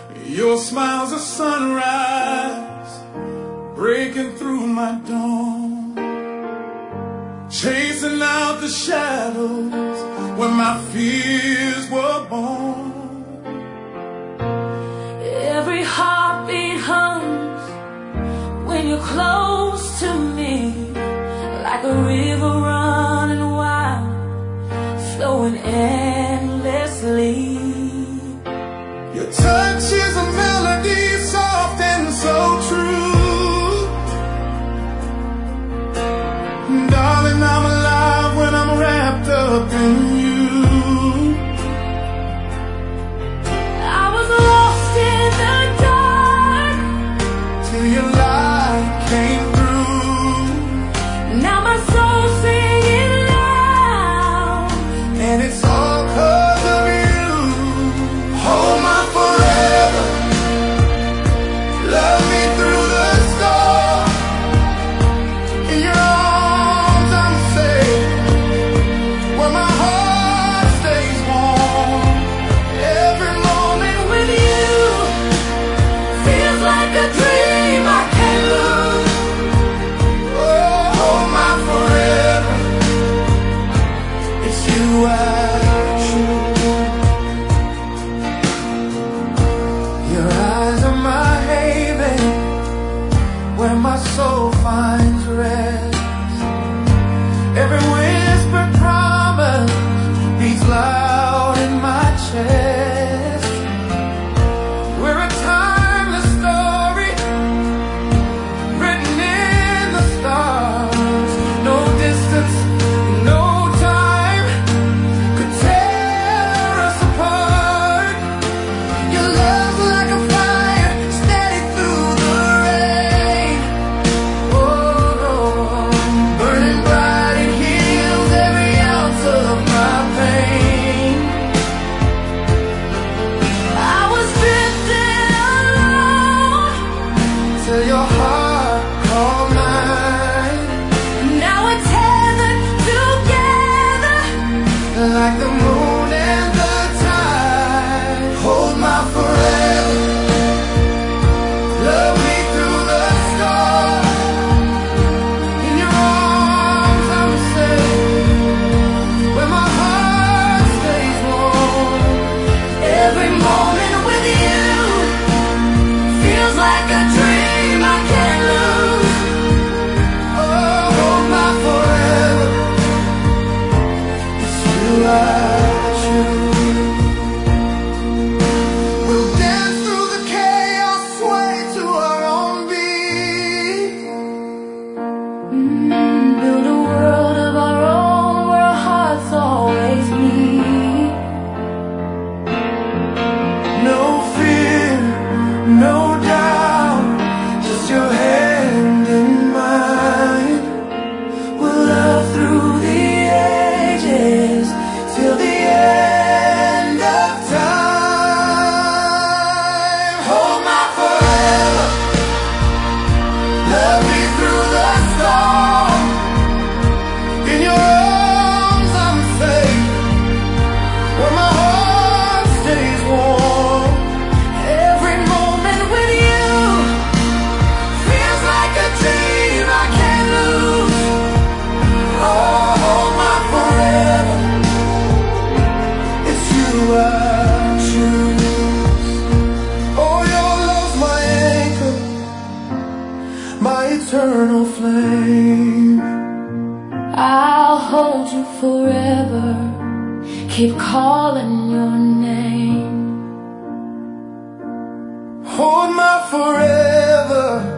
Your smile's a sunrise breaking through my dawn, chasing out the shadows where my fears were born. Every heartbeat hums when you're close to me, like a river running wild, flowing endlessly. Your touch is a melody, soft and so true. Darling, I'm alive when I'm wrapped up in you. I was lost in the dark Till your light came through. Now my soul's singing loud, And it's all 'cause of you. Hold my forever, love me through the storm. In your arms I'm safe, where my heart stays warm. Every moment with you feels like a dream I can't lose. oh, hold my forever, it's you I choose. Your eyes are my haven, where my soul finds rest. Every whispered promise beats loud in my chest. We're a timeless story written in the stars. No distance, no time could tear us apart. Your love's like a fire, steady through the rain. Oh, burning bright, it heals every ounce of my pain. I was drifting alone Till your heart called mine, now we're tethered together. like the moon and the tide. Hold my forever, love me through the storm. In your arms I'm safe, where my heart stays warm. Every moment with you feels like a dream I can't lose. Oh, hold my forever, it's you I choose. We'll dance through the chaos, sway to our own beat. Build a world of our own where our hearts always meet. No fear, no doubt, just your hand in mine. We'll love through the ages till the end of time. Hold my forever, love me through the storm. In your arms I'm safe, where my heart stays warm. Every moment with you feels like a dream I can't lose. Oh, hold my forever, it's you I choose. Oh, your love's my anchor, my eternal flame. I'll hold you forever, keep calling your name. Hold my forever,